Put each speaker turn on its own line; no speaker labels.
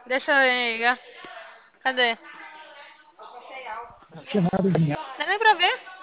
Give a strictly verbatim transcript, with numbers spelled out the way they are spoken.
Deixa eu ver. Cadê?
Não tinha nada de nada.
Não dá nem pra ver.